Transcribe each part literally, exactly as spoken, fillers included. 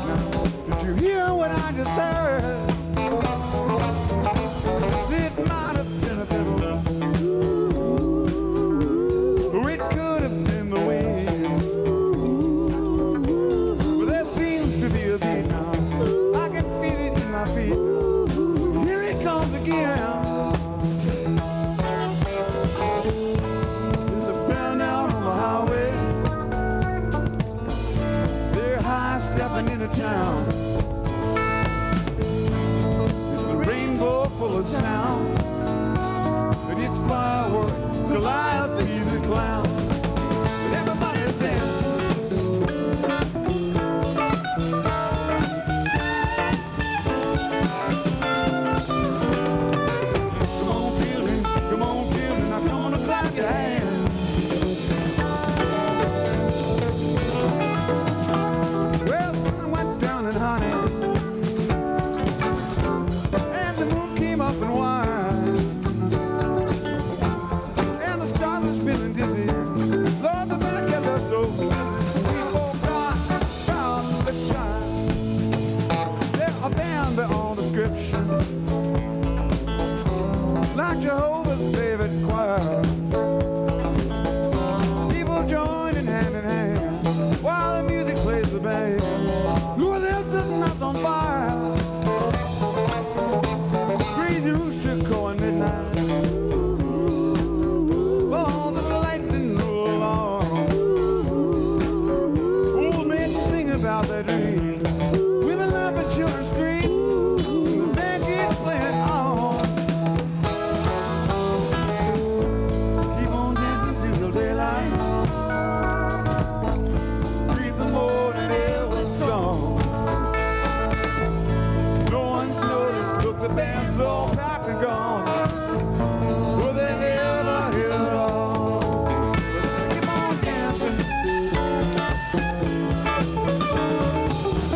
Did you hear what I just heard? It might have been a fiddle, or it could have been the wind. But there seems to be a beat now. I can feel it in my feet. Here it comes again. There's a band out on the highway. They're high stepping into town. It's a rainbow full of sound, and it's fireworks, Calliope's a clown. But everybody's dancing. Come on, children, come on, children, now come on and clap your hands. Well, the sun went down in honey, and the moon came up and wide, and the stars were spinning dizzy. Lord, the man kept us so busy. We folk got proud the shine. They're a band beyond description, like Jehovah's David choir. People joining hand in hand while the music plays the band. Ooh, they're setting us on fire. Crazy rooster crowing midnight. Oh, the lightning roll along. Old men sing about their dreams. Women laugh and children scream. The band keeps playing on. Keep on dancing till daylight. Breathe the more than ever song. No one's noticed, look, the band's all packed and gone. Will they ever hear it all? But keep on dancing.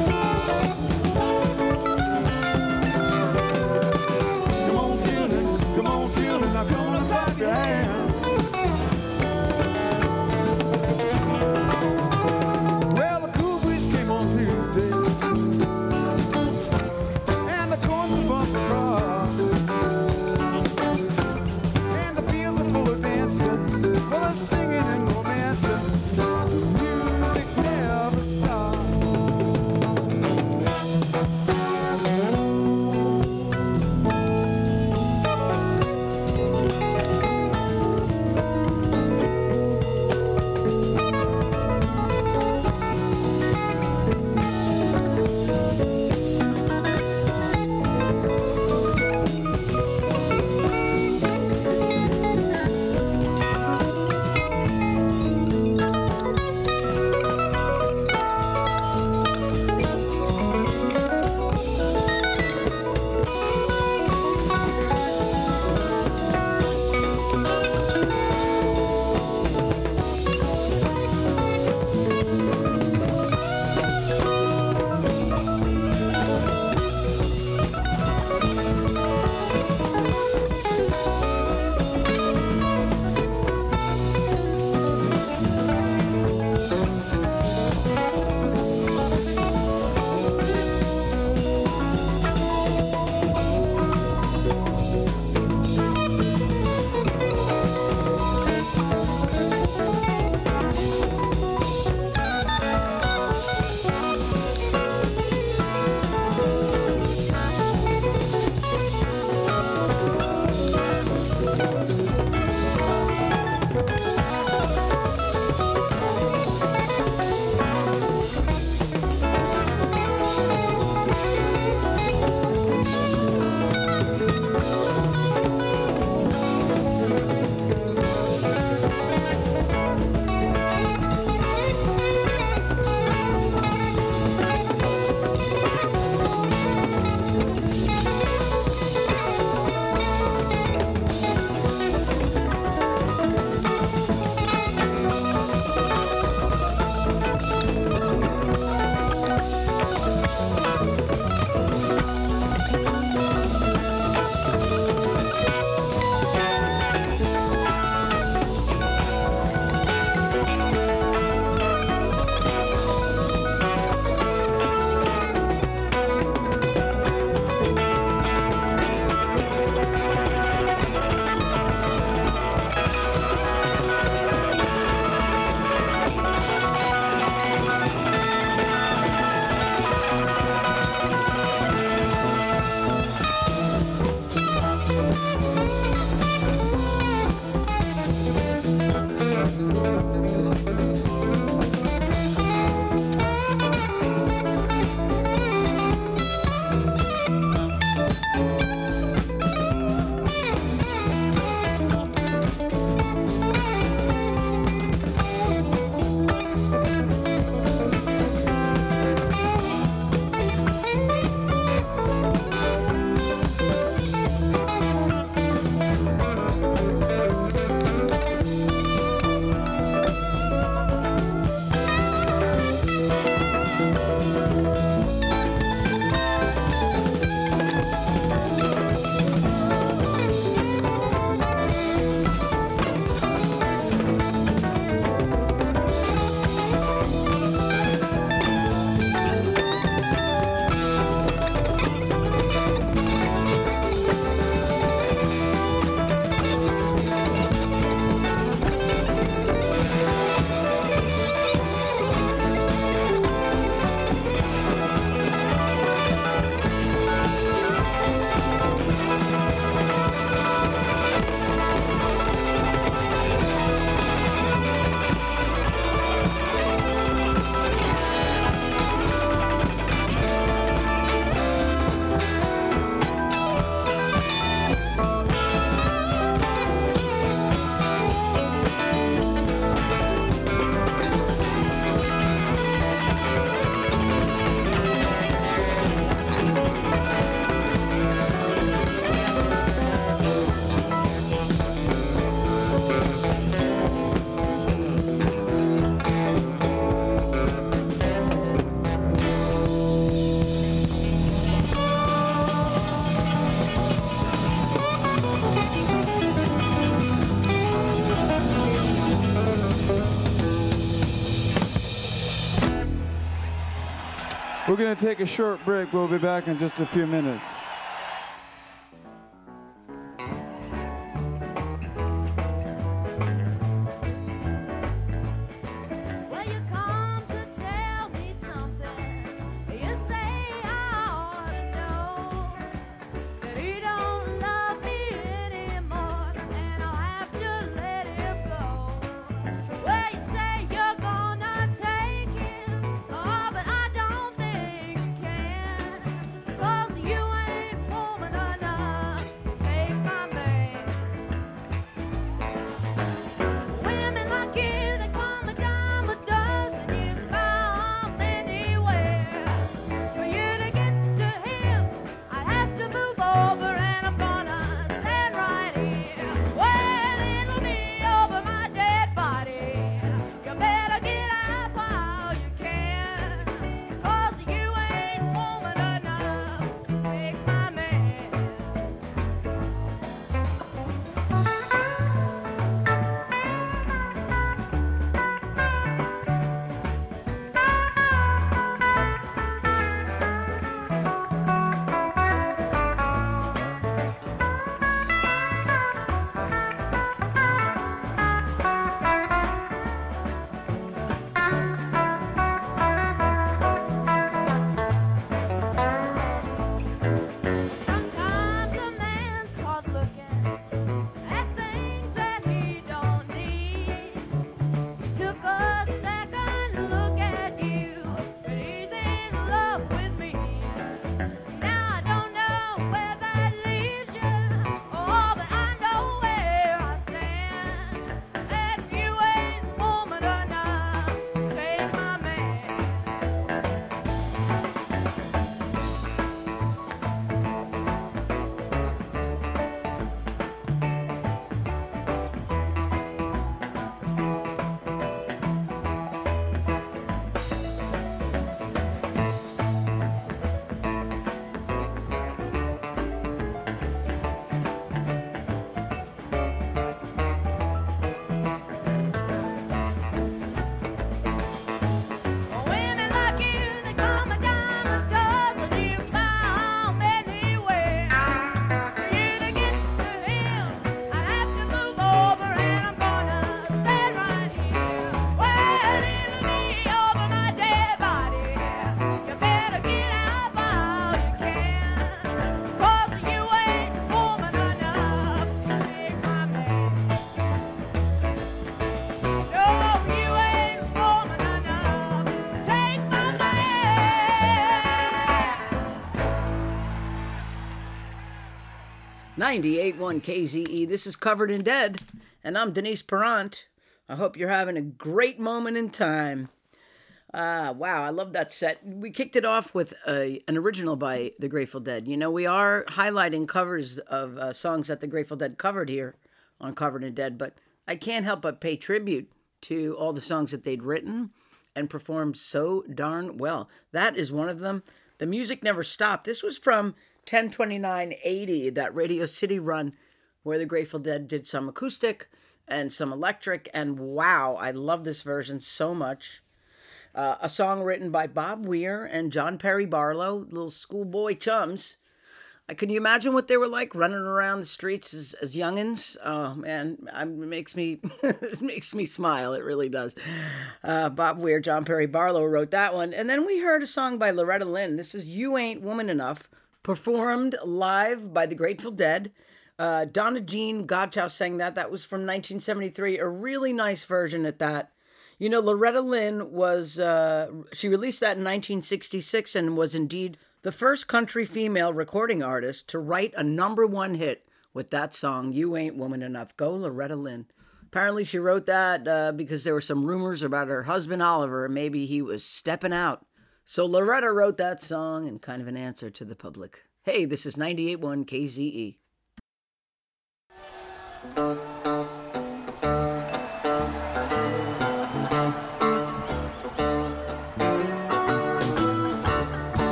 We're going to take a short break. We'll be back in just a few minutes. ninety-eight point one K Z E. This is Covered in Dead, and I'm Denise Perrant. I hope you're having a great moment in time. Uh, wow, I love that set. We kicked it off with a, an original by the Grateful Dead. You know, we are highlighting covers of uh, songs that the Grateful Dead covered here on Covered in Dead, but I can't help but pay tribute to all the songs that they'd written and performed so darn well. That is one of them. The music never stopped. This was from ten twenty-nine eighty, that Radio City run where the Grateful Dead did some acoustic and some electric, and wow, I love this version so much. Uh, a song written by Bob Weir and John Perry Barlow, little schoolboy chums. Uh, can you imagine what they were like running around the streets as, as youngins? Oh man, it makes me it makes me smile. It really does. Uh, Bob Weir, John Perry Barlow wrote that one, and then we heard a song by Loretta Lynn. This is "You Ain't Woman Enough," performed live by the Grateful Dead. Uh, Donna Jean Godchow sang that. That was from nineteen seventy-three. A really nice version at that. You know, Loretta Lynn was, uh, she released that in nineteen sixty-six and was indeed the first country female recording artist to write a number one hit with that song, "You Ain't Woman Enough." Go Loretta Lynn. Apparently she wrote that uh, because there were some rumors about her husband Oliver, and maybe he was stepping out. So Loretta wrote that song in kind of an answer to the public. Hey, this is ninety-eight point one K Z E.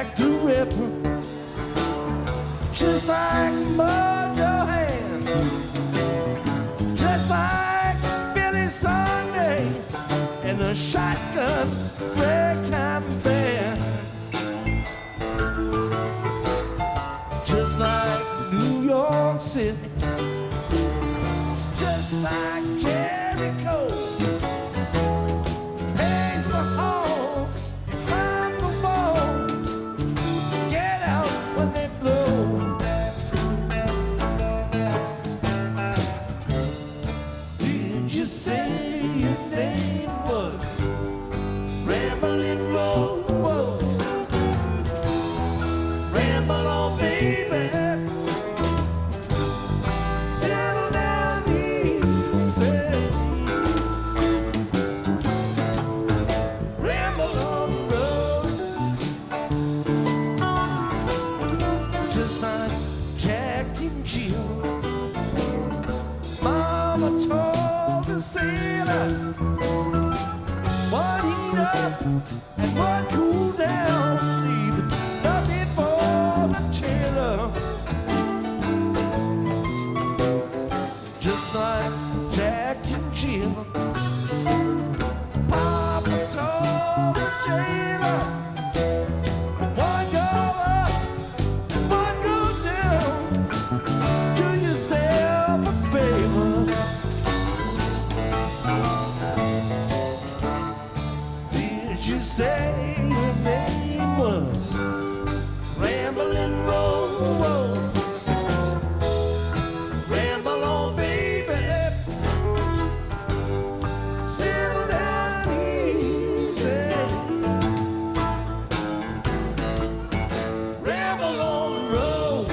like the river, just like mud your hand, just like Billy Sunday and the shotgun ragtime band, just like New York City, just like Jericho. Pace the halls, climb the wall, get out when they blow. Did you say your name was Ramblin' Rose? Ramble on, baby. Settle down easy. Ramble on the road. Just like Jack and Jill. Mama told the sailor what heat up and what cool down, leaving nothing for the tailor. Just like Jack and Jill. Papa told the jailer one go up and one go down. Do yourself a favor. Did you say your name was Ramblin' Rose? Ramble on, baby. Settle down easy. Ramble on the road.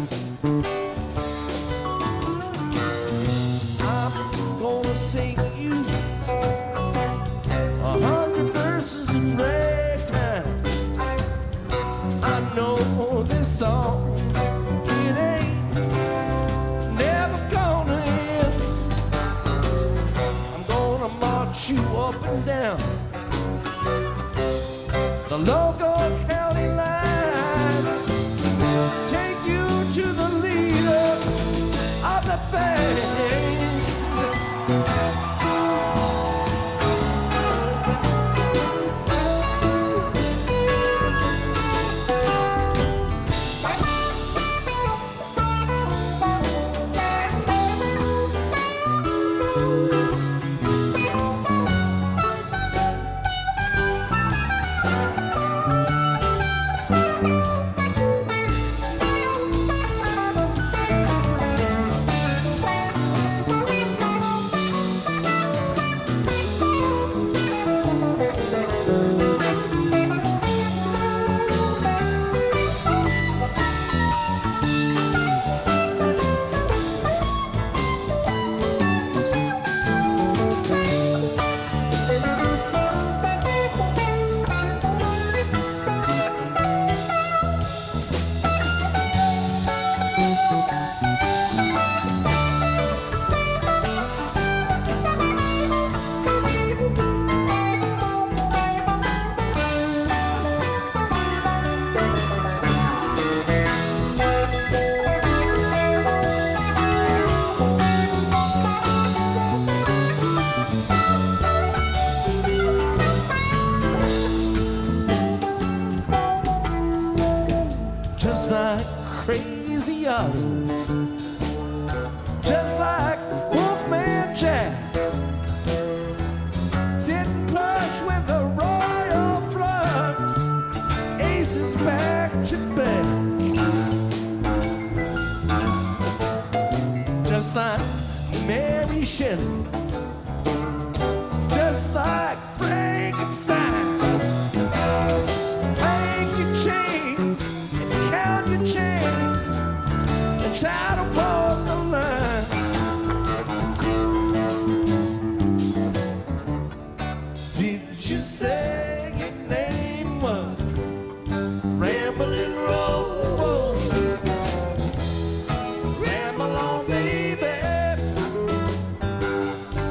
I'm gonna sing you a hundred verses in ragtime. I know this song, it ain't never gonna end. I'm gonna march you up and down the local county line, take you to the leader of the band. Just like Crazy Otto, just like Wolfman Jack, sitting plush with the royal flood, aces back to back. Just like Mary Shelley, just like Frankenstein. Clank your chains and count your change and try to walk the line. Did you say your name was Ramblin' Rose? Ramble on, baby.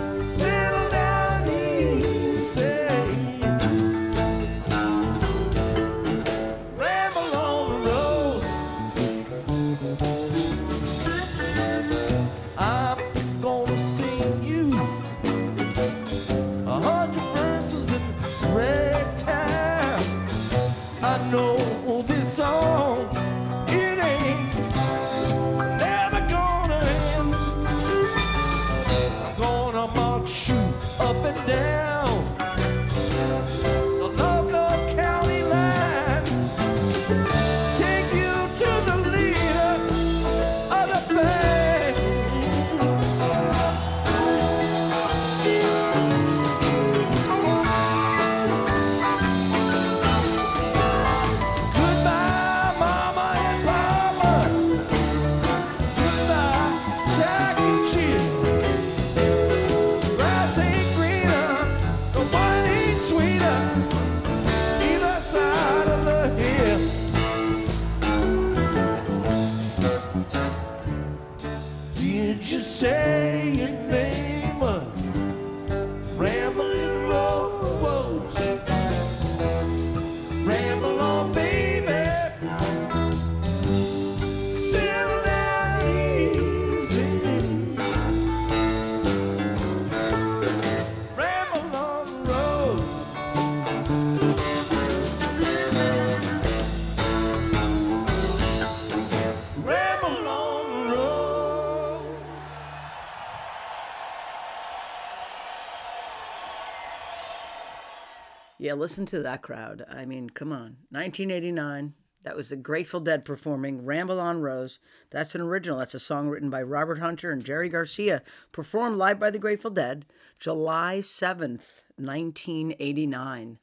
Yeah, listen to that crowd. I mean, come on. nineteen eighty-nine. That was the Grateful Dead performing Ramble on Rose. That's an original. That's a song written by Robert Hunter and Jerry Garcia, performed live by the Grateful Dead, July seventh, nineteen eighty-nine.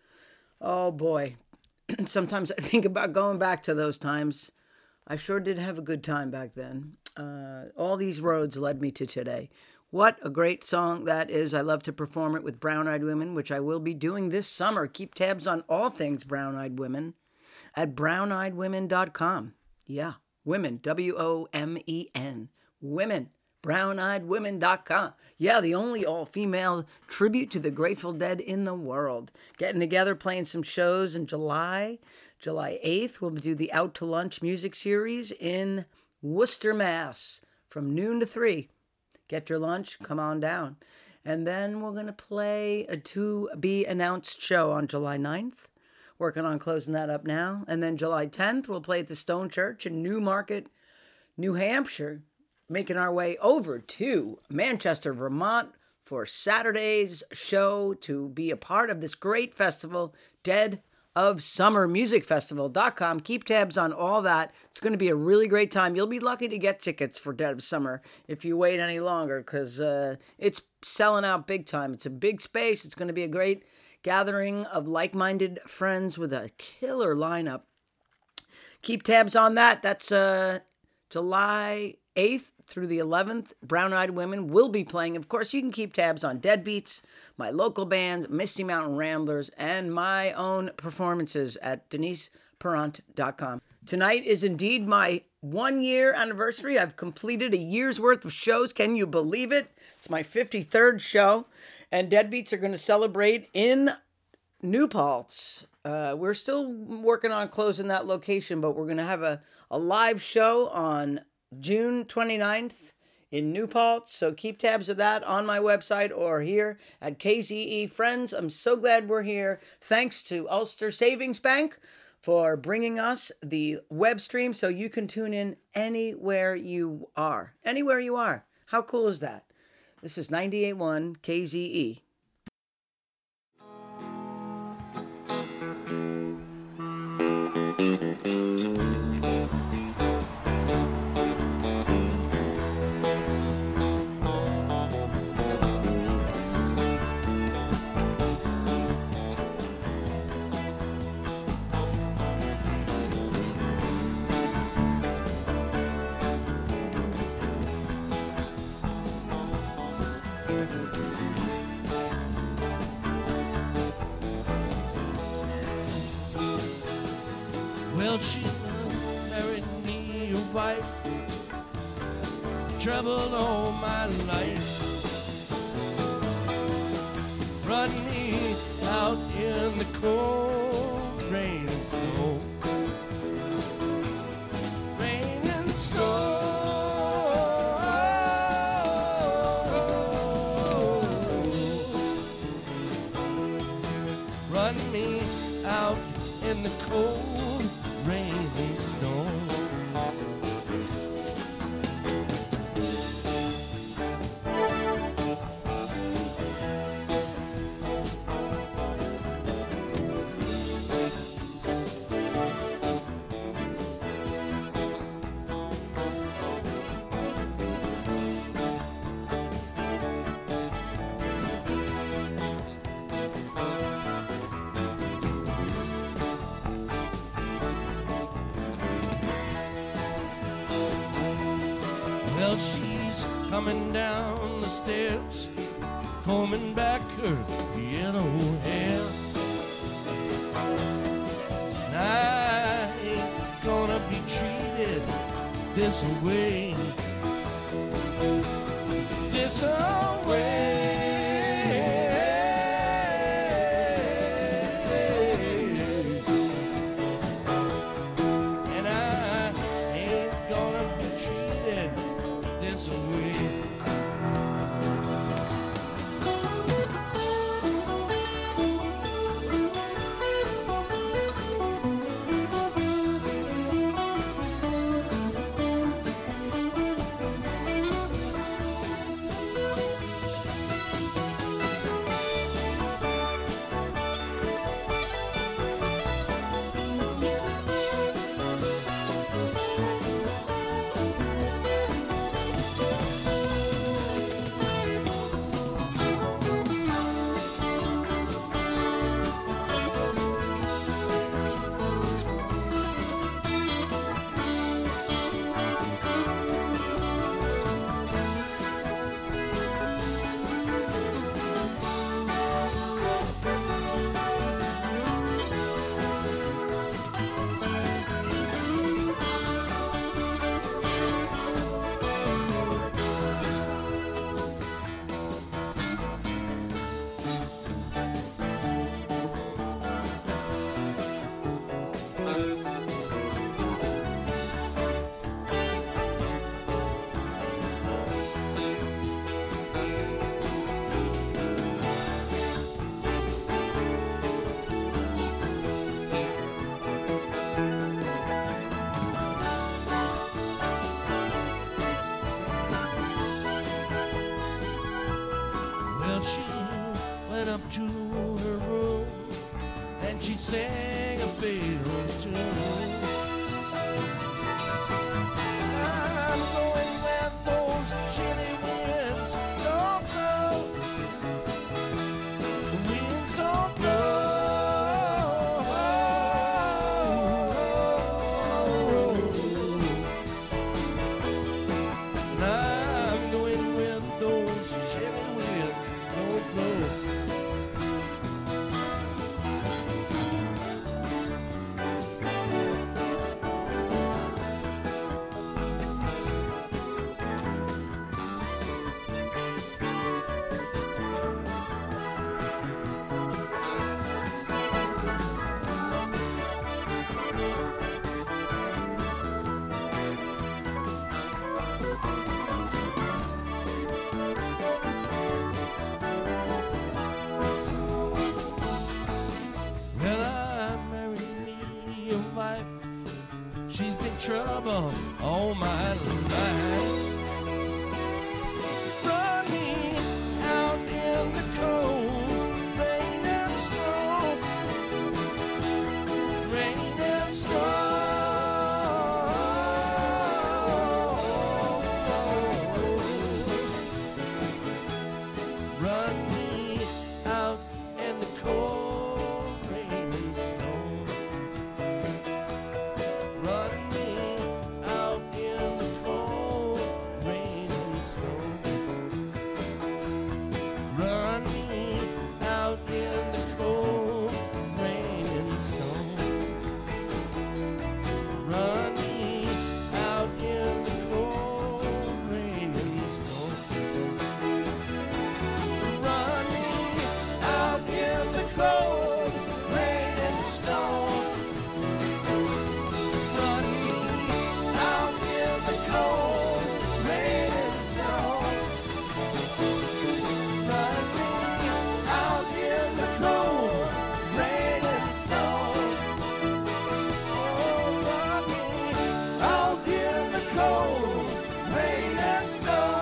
Oh, boy. Sometimes I think about going back to those times. I sure did have a good time back then. Uh, all these roads led me to today. What a great song that is. I love to perform it with Brown Eyed Women, which I will be doing this summer. Keep tabs on all things Brown Eyed Women at brown eyed women dot com. Yeah, women, W O M E N, women, brown eyed women dot com. Yeah, the only all-female tribute to the Grateful Dead in the world. Getting together, playing some shows in July. July eighth, we'll do the Out to Lunch music series in Worcester, Mass, from noon to three. Get your lunch, come on down. And then we're going to play a to-be-announced show on July ninth. Working on closing that up now. And then July tenth, we'll play at the Stone Church in Newmarket, New Hampshire. Making our way over to Manchester, Vermont for Saturday's show to be a part of this great festival, Dead of Summer Music Festival dot com. Keep tabs on all that. It's going to be a really great time. You'll be lucky to get tickets for Dead of Summer if you wait any longer, because uh, it's selling out big time. It's a big space. It's going to be a great gathering of like-minded friends with a killer lineup. Keep tabs on that. That's uh, July eighth through the eleventh. Brown Eyed Women will be playing. Of course, you can keep tabs on Deadbeats, my local bands, Misty Mountain Ramblers, and my own performances at denise perrant dot com. Tonight is indeed my one-year anniversary. I've completed a year's worth of shows. Can you believe it? It's my fifty-third show, and Deadbeats are going to celebrate in New Paltz. Uh, we're still working on closing that location, but we're going to have a, a live show on June twenty-ninth in New Paltz. So keep tabs of that on my website or here at K Z E. Friends, I'm so glad we're here. Thanks to Ulster Savings Bank for bringing us the web stream so you can tune in anywhere you are. Anywhere you are. How cool is that? This is ninety-eight point one K Z E. Well, she married me a wife, traveled all my life, brought me out in the cold rain and snow, rain and snow. Run me out in the cold rain and snow. Well, she's coming down the steps, combing back her yellow hair. And I ain't gonna be treated this way, this way. And I ain't gonna be treated this way. to her room and she sang a favorite tune. I'm going where those chilly winds don't blow. The winds don't blow. I'm going where those chilly winds don't blow. Well, I married me a wife. She's been trouble all my life. Running out in the cold, rain and snow, rain and snow. Run me out in the cold, rain and snow. Run me out in the cold, rain and snow. Run me out in the cold, rain and snow. Run me out in the cold, rain and snow. Run me out in the cold, rain and snow. Run me out in the cold, rain and snow. Run me out in the cold, rain and snow. Oh, run me out in the cold, rain and snow.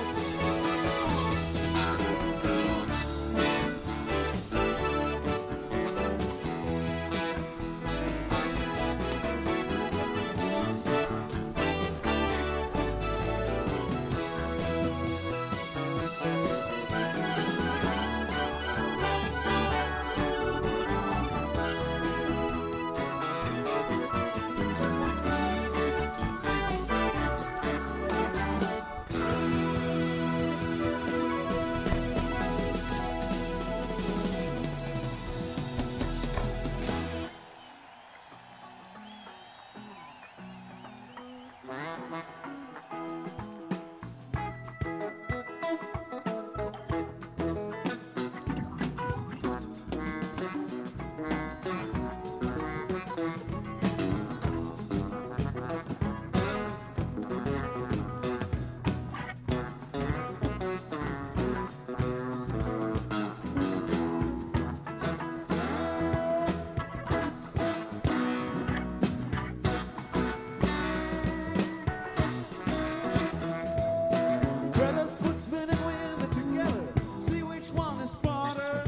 Brothers put men and women together, see which one is smarter.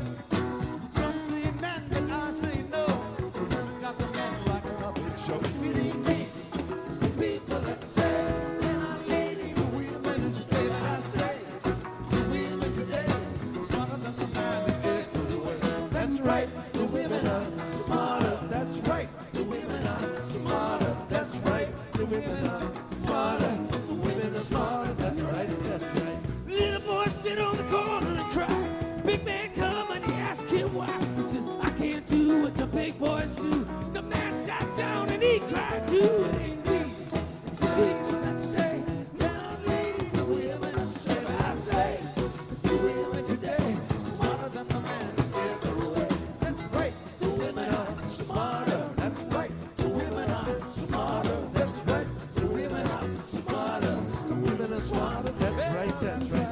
Some say men, but I say no. Women got the men like a puppet show. Believe me, it's the people that say, men are leading the women astray. But I say, it's the women today, smarter than the man that gave it away. That's right, the women are smarter. That's right, the women are smarter. That's right, the women are smarter. The women are smarter. That's right, that's right. Little boy sit on the corner and cry. Big man come and he ask him why. He says, I can't do what the big boys do. The man sat down and he cried too. It ain't me, It's the people that say, men are leading the women astray. But I say, it's the women today, smarter than the man that gave her away. That's right, the women are smarter. That's right, the women are smarter. That's right, the women are smarter. The women are smarter. That's right, that's right.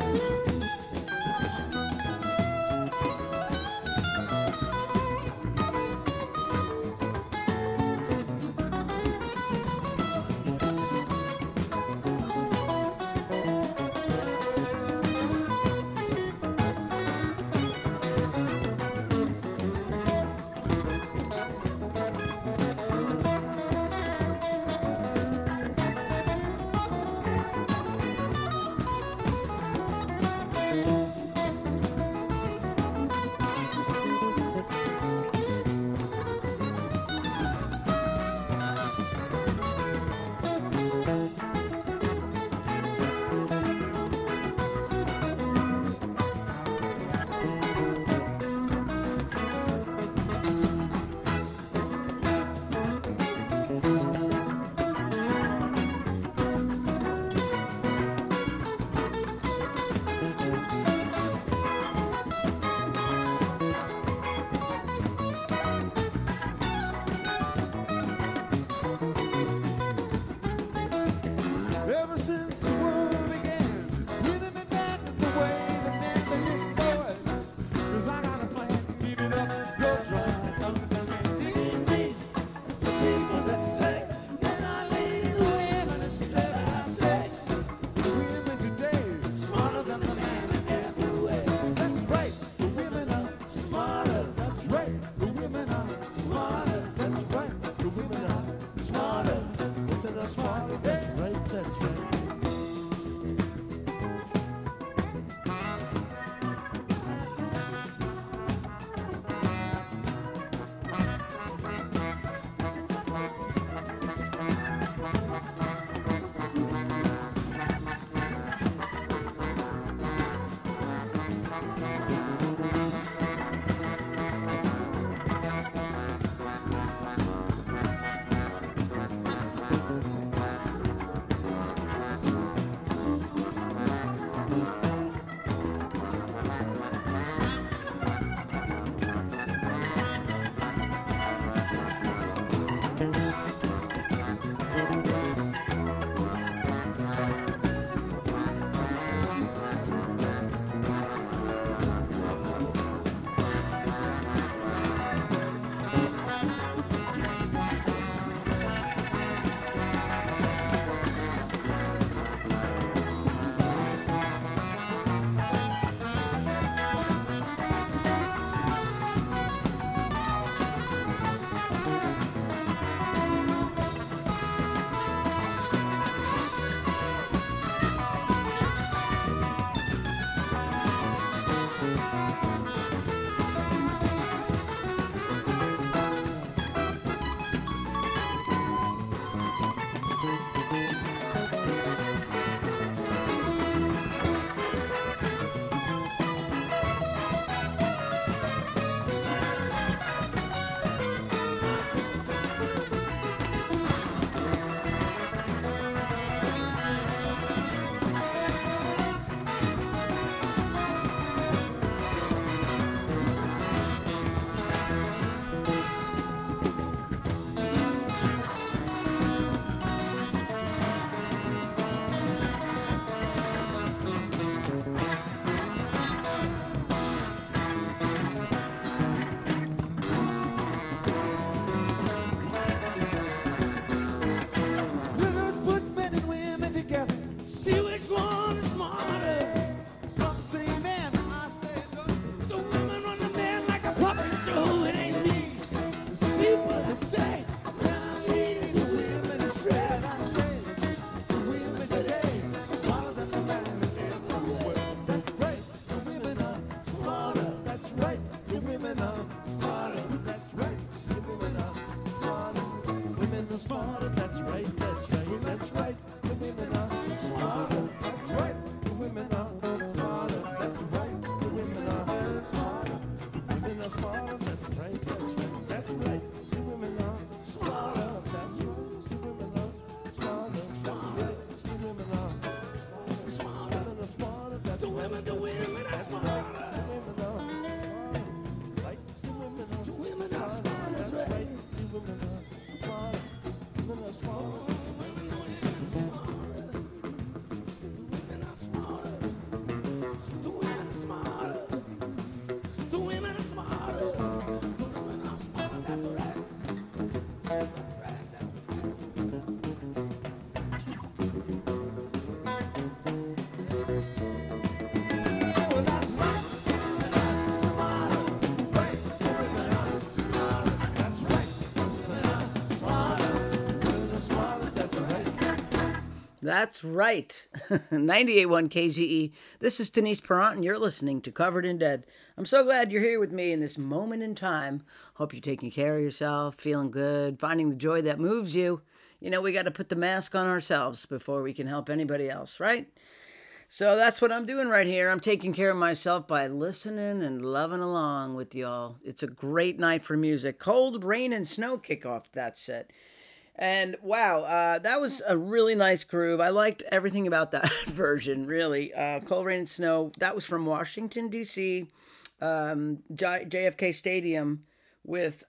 That's right. ninety-eight point one K Z E. This is Denise Perrant, and you're listening to Covered in Dead. I'm so glad you're here with me in this moment in time. Hope you're taking care of yourself, feeling good, finding the joy that moves you. You know, we got to put the mask on ourselves before we can help anybody else, right? So that's what I'm doing right here. I'm taking care of myself by listening and loving along with y'all. It's a great night for music. Cold Rain and Snow kick off that set. And wow, uh, that was a really nice groove. I liked everything about that version, really. Uh, Cold Rain and Snow, that was from Washington, D C, um, J- JFK Stadium with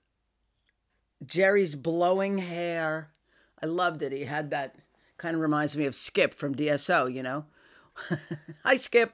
Jerry's blowing hair. I loved it. He had that, kind of reminds me of Skip from D S O, you know. Hi, Skip.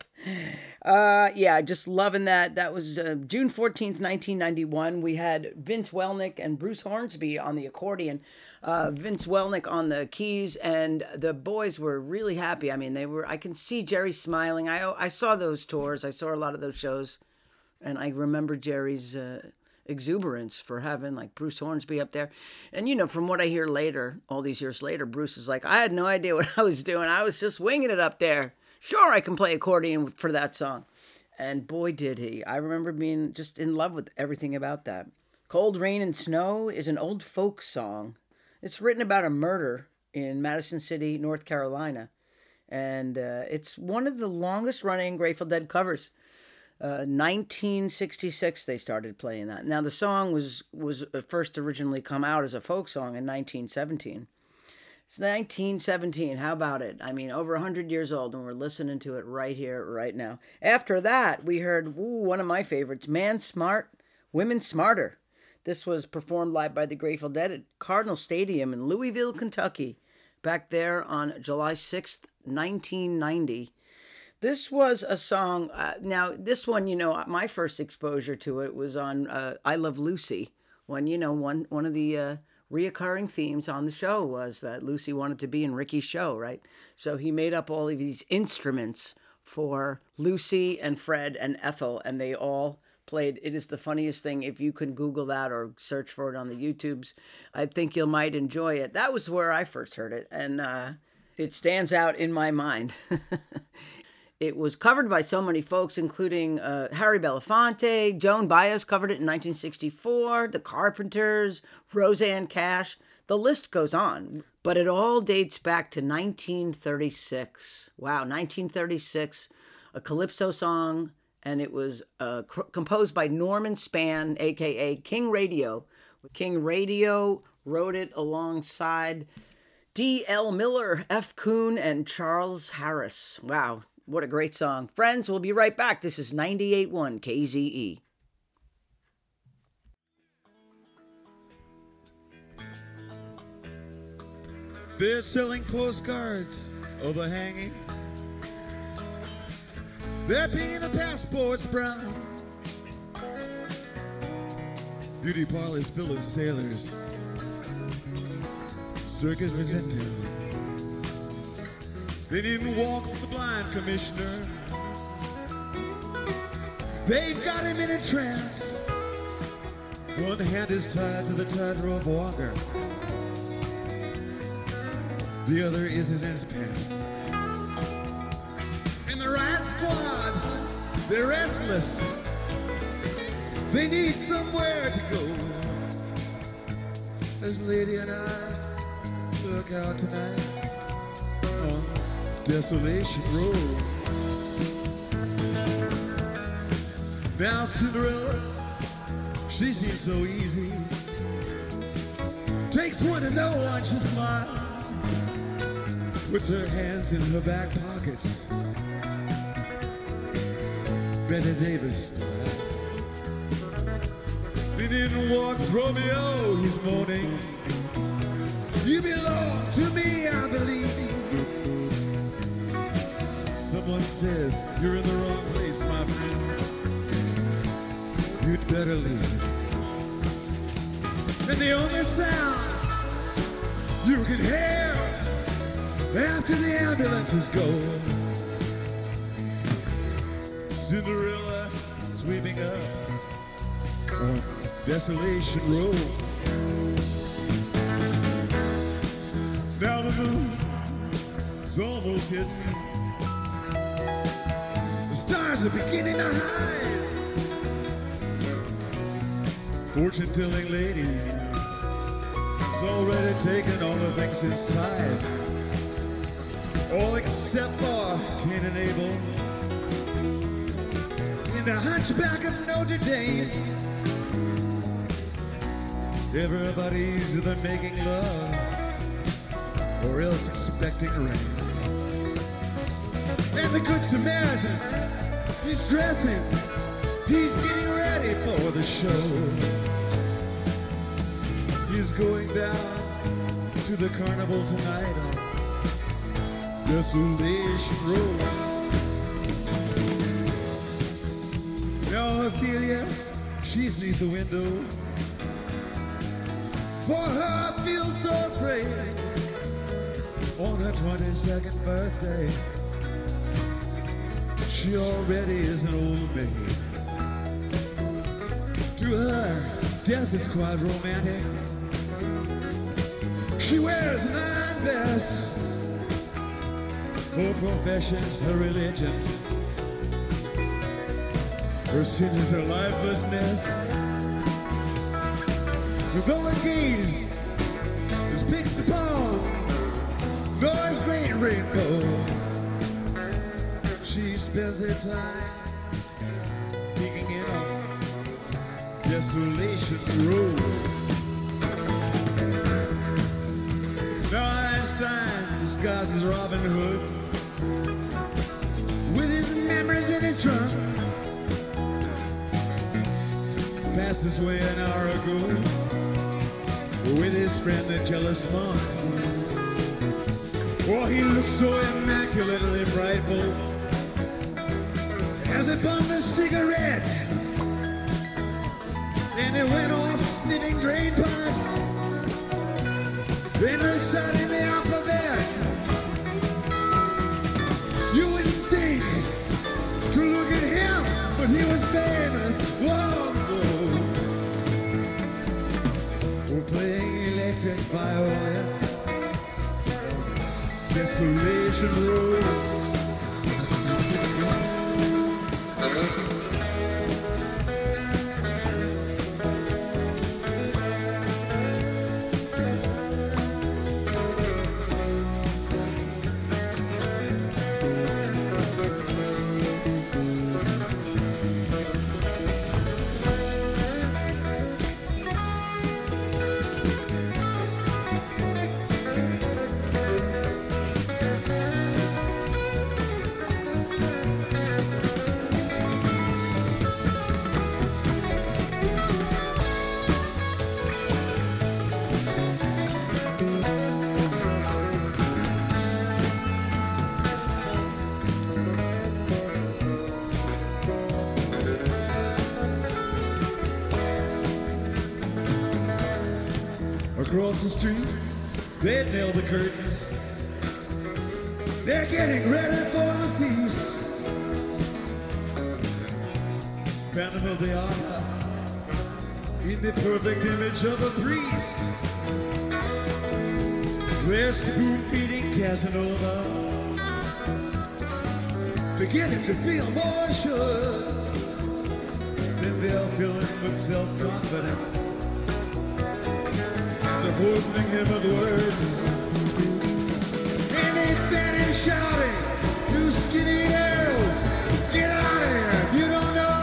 Uh, yeah, just loving that. That was uh, June fourteenth, nineteen ninety-one. We had Vince Welnick and Bruce Hornsby on the accordion, uh, Vince Welnick on the keys, and the boys were really happy. I mean, they were, I can see Jerry smiling. I, I saw those tours. I saw a lot of those shows, and I remember Jerry's uh, exuberance for having like Bruce Hornsby up there. And, you know, from what I hear later, all these years later, Bruce is like, I had no idea what I was doing. I was just winging it up there. Sure, I can play accordion for that song. And boy, did he. I remember being just in love with everything about that. Cold Rain and Snow is an old folk song. It's written about a murder in Madison City, North Carolina. And uh, it's one of the longest running Grateful Dead covers. Uh, nineteen sixty-six, they started playing that. Now, the song was, was first originally come out as a folk song in nineteen seventeen. It's nineteen seventeen. How about it? I mean, over one hundred years old, and we're listening to it right here, right now. After that, we heard ooh, one of my favorites, Man Smart, Women Smarter. This was performed live by the Grateful Dead at Cardinal Stadium in Louisville, Kentucky, back there on July sixth, nineteen ninety. This was a song, uh, now this one, you know, my first exposure to it was on uh, I Love Lucy, when, you know, one, one of the... Uh, reoccurring themes on the show was that Lucy wanted to be in Ricky's show, right? So he made up all of these instruments for Lucy and Fred and Ethel, and they all played. It is the funniest thing. If you can Google that or search for it on the YouTubes, I think you might enjoy it. That was where I first heard it, and uh, it stands out in my mind. It was covered by so many folks, including uh, Harry Belafonte. Joan Baez covered it in nineteen sixty-four. The Carpenters, Roseanne Cash. The list goes on. But it all dates back to nineteen thirty-six. Wow, nineteen thirty-six. A Calypso song. And it was uh, c- composed by Norman Spann, a k a. King Radio. King Radio wrote it alongside D L Miller, F. Kuhn, and Charles Harris. Wow. What a great song. Friends, we'll be right back. This is ninety-eight point one K Z E. They're selling postcards of the hanging. They're painting the passports brown. Beauty parlors full of sailors. Circus is in town. Then in walks the blind commissioner. They've got him in a trance. One hand is tied to the tightrope walker. The other is in his pants. And the right squad, they're restless. They need somewhere to go. As Lady and I look out tonight on Desolation Road. Now Cinderella, she seems so easy. Takes one to know one, she smiles. Puts her hands in her back pockets. Betty Davis style. And in walks Romeo, he's moaning. You belong to me, I believe. Someone says you're in the wrong place, my friend. You'd better leave. And the only sound you can hear after the ambulances go, Cinderella sweeping up on Desolation Road. Now the moon's It's almost hit. The stars are beginning to hide. Fortune-telling lady has already taken all the things inside, all except for Cain and Abel in the Hunchback of Notre Dame. Everybody's either making love or else expecting rain. And the Good Samaritan, he's dressing, he's getting ready for the show. He's going down to the carnival tonight on Desolation Road. Now Ophelia, she's neath the window. For her I feel so afraid. On her twenty-second birthday, she already is an old maid. To her, death is quite romantic. She wears an iron vest. Her profession's her religion. Her sin is her lifelessness. Though her gaze is fixed upon Noah's great rainbow, she spends her time peeking in on Desolation Road. Now Einstein disguises Robin Hood with his memories in his trunk. Passed this way an hour ago with his friend and jealous monk. Oh, he looked so immaculately frightful as he bummed a cigarette, and he went off sniffing drain pipes, then reciting the alphabet. You wouldn't think to look at him, but he was famous. Whoa, we're playing electric violin, Desolation Road. Across the street, they nail the curtains. They're getting ready for the feast. Phantom of the Opera, in the perfect image of a priest. They're spoon-feeding Casanova to get him to feel more sure. Then they'll fill him with self-confidence, poisoning him with words. And they fed him shouting to skinny girls, get out of here if you don't know.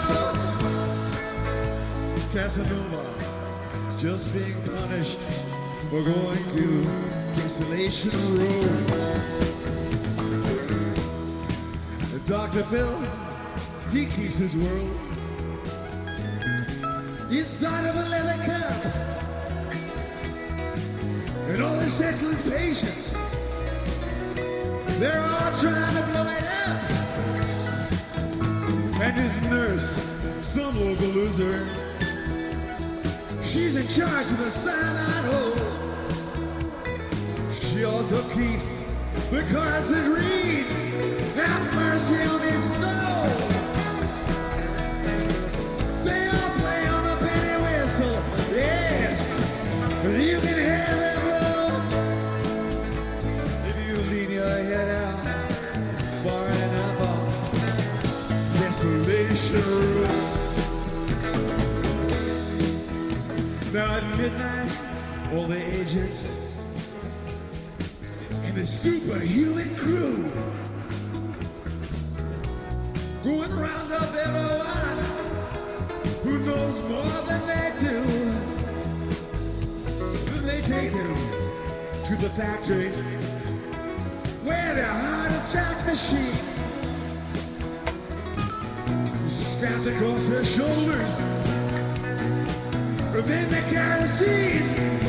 Casanova is just being punished for going to Desolation Road. Doctor Phil, he keeps his world inside of a leather cup. And all his excellent patients, they're all trying to blow it up. And his nurse, some local loser, she's in charge of the cyanide hole. She also keeps the cards that read, have mercy on his soul. They all play on a penny whistle, yes, you can hear them. Head out Desolation Road. Now at midnight, all the agents and the superhuman crew go and round up everyone who knows more than they do. Then they take them to the factory where the heart attack machine is strapped across their shoulders. And then the kerosene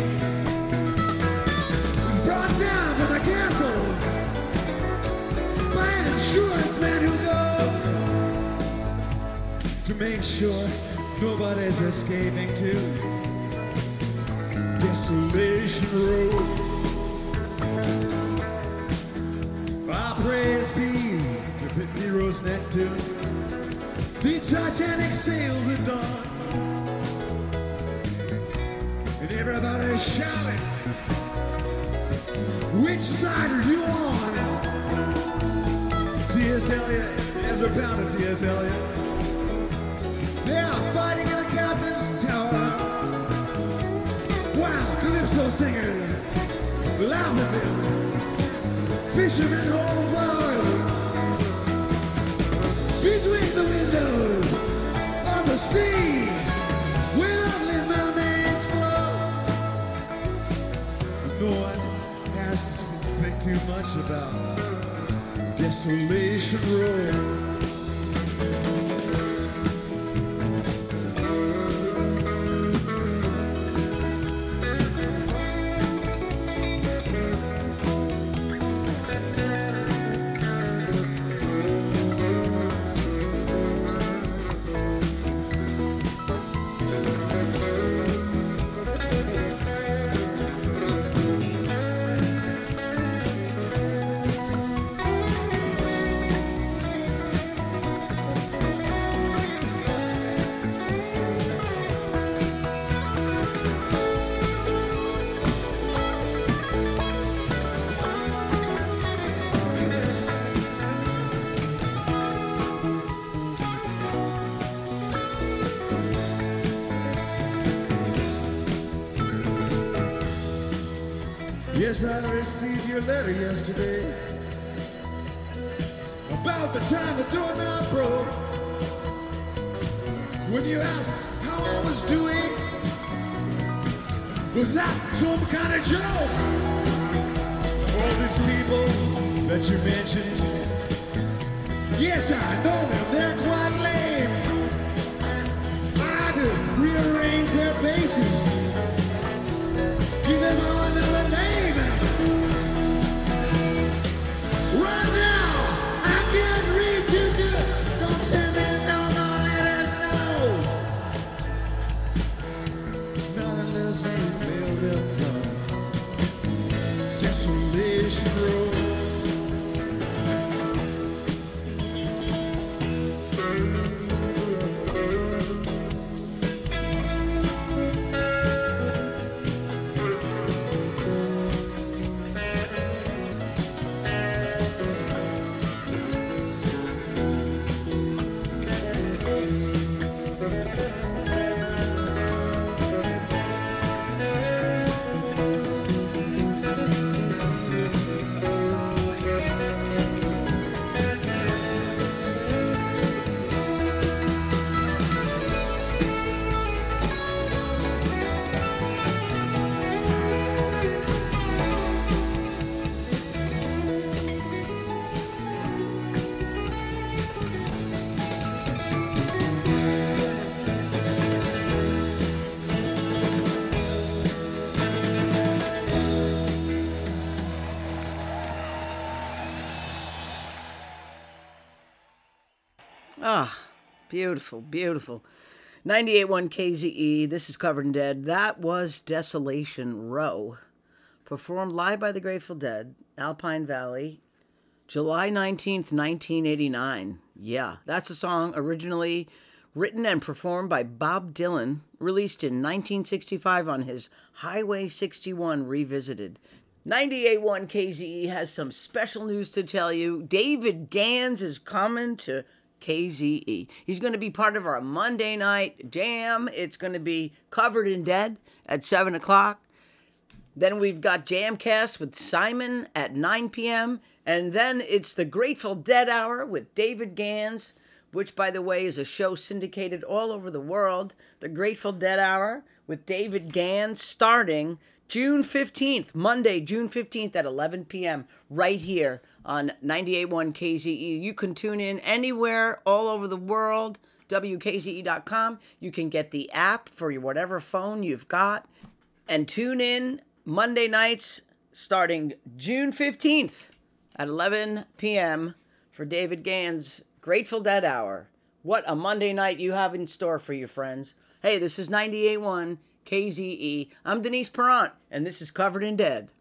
is brought down from the castle by an insurance man who goes to make sure nobody's escaping to Desolation Road. Our praise be to pit heroes next to the Titanic sails at dawn. And everybody's shouting, which side are you on? T S. Eliot, Ezra Pound and T S. Eliot. They are fighting in the captain's tower. Wow, Calypso singer, loud at them. Fishermen hold flowers between the windows of the sea where lovely mermaids flow. No one has to think too much about Desolation Road. Yes, I received your letter yesterday about the time the doorknob broke. When you asked how I was doing, was that some kind of joke? All these people that you mentioned, yes, I know them, they're quite lame. I had to rearrange their faces, give them all another name. Right now, I can't read too good. Don't send them no more letters, no. Not unless you mail them from Desolation Road. Ah, beautiful, beautiful. ninety-eight point one K Z E, this is Covered in Dead. That was Desolation Row, performed live by the Grateful Dead, Alpine Valley, July nineteenth, nineteen eighty-nine. Yeah, that's a song originally written and performed by Bob Dylan, released in nineteen sixty-five on his Highway sixty-one Revisited. ninety-eight point one K Z E has some special news to tell you. David Gans is coming to K Z E. He's going to be part of our Monday night jam. It's going to be Covered in Dead at seven o'clock. Then we've got Jamcast with Simon at nine p.m. And then it's the Grateful Dead Hour with David Gans, which, by the way, is a show syndicated all over the world. The Grateful Dead Hour with David Gans, starting June fifteenth, Monday, June fifteenth at eleven p.m. right here on ninety-eight point one K Z E. You can tune in anywhere all over the world, W K Z E dot com. You can get the app for your whatever phone you've got and tune in Monday nights starting June fifteenth at eleven p.m. for David Gans' Grateful Dead Hour. What a Monday night you have in store for you, friends. Hey, this is ninety-eight point one K Z E. I'm Denise Perrant, and this is Covered in Dead.